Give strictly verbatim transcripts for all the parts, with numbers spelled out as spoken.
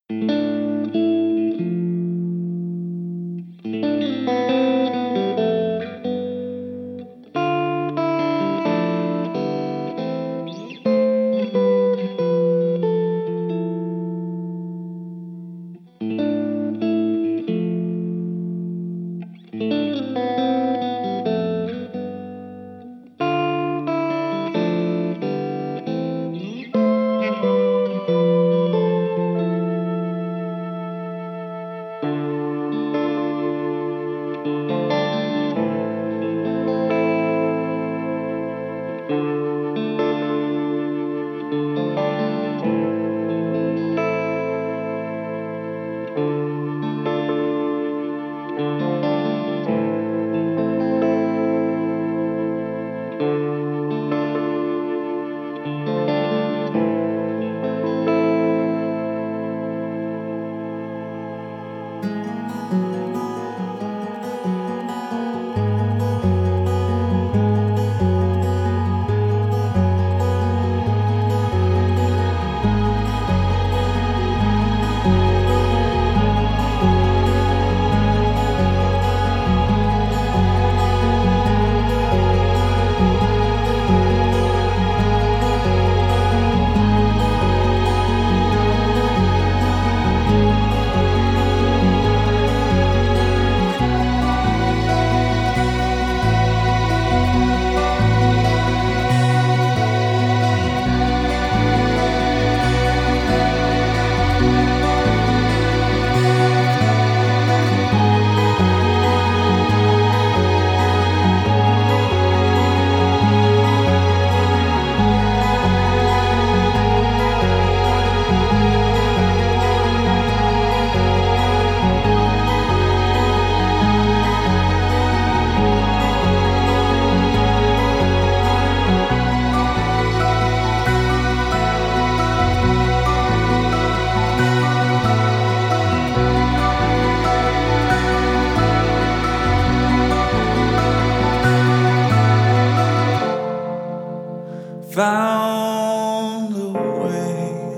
Found a way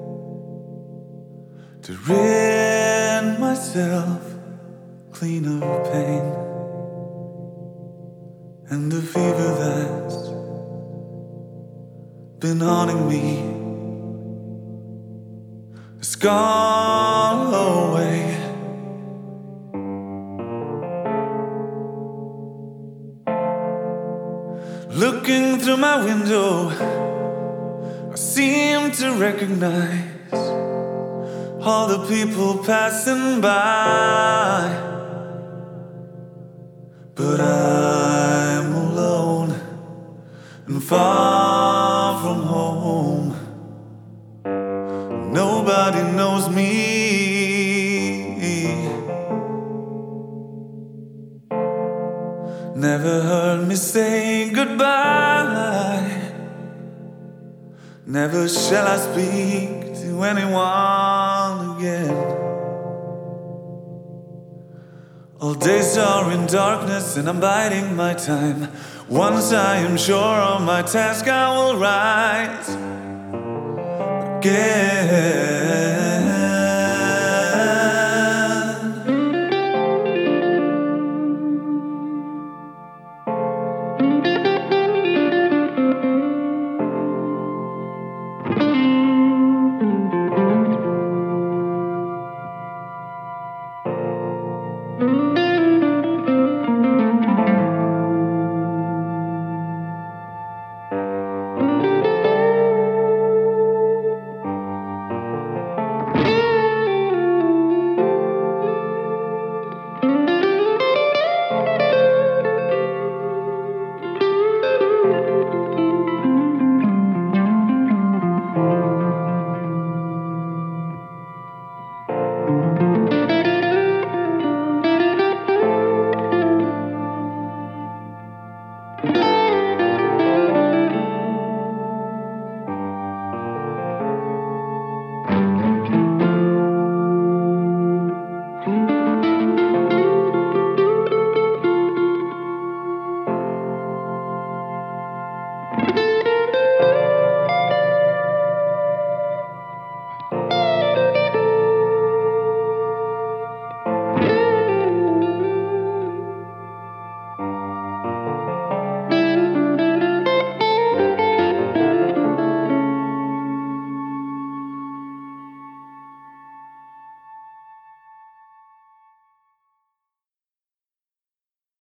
to rid myself clean of pain and the fever that's been haunting me has gone away. Looking through my window, I seem to recognize all the people passing by, but I'm alone and far from home. Nobody knows me. Never heard me say goodbye. Never shall I speak to anyone again. All days are in darkness and I'm biding my time. Once I am sure of my task, I will rise again.